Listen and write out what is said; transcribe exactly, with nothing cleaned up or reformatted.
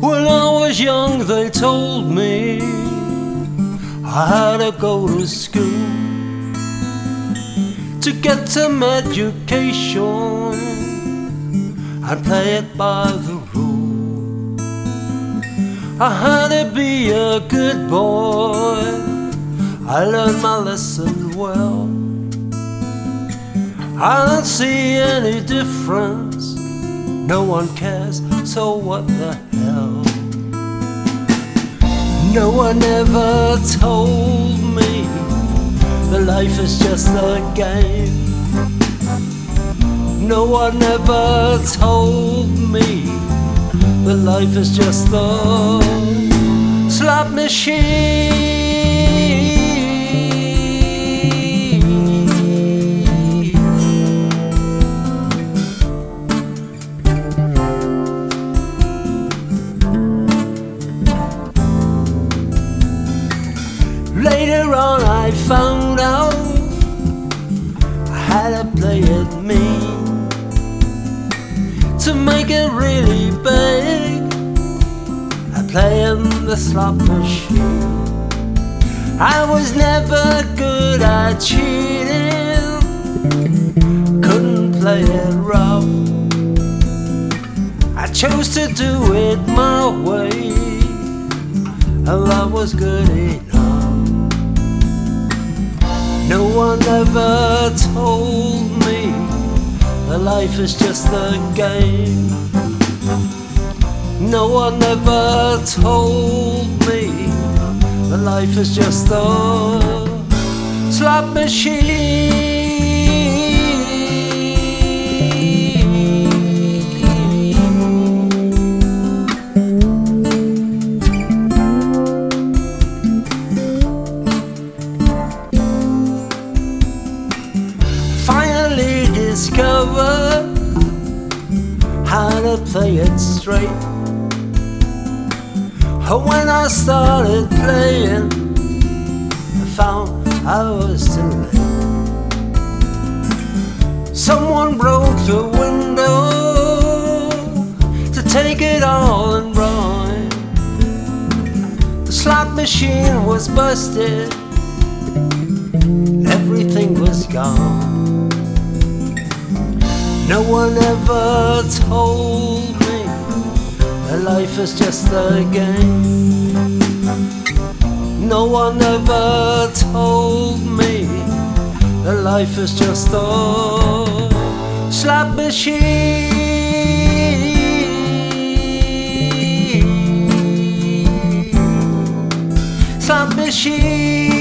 When I was young they told me I had to go to school to get some education and play it by the rule. I had to be a good boy, I learned my lesson well. I don't see any difference, no one cares, so what the hell? No one ever told me that life is just a game. No one ever told me that life is just a slot machine. Later on I found out I had to play it mean to make it really big. I play in the slot machine. I was never good at cheating, couldn't play it rough. I chose to do it my way, and that was good enough. No one ever told me that life is just a game. No one ever told me that life is just a slot machine. Finally discovered how to play it straight. And when I started playing, I found I was too late. Someone broke the window to take it all and run. The slot machine was busted, everything was gone. No one ever told me that life is just a game. No one ever told me that life is just a slot machine. Slot machine.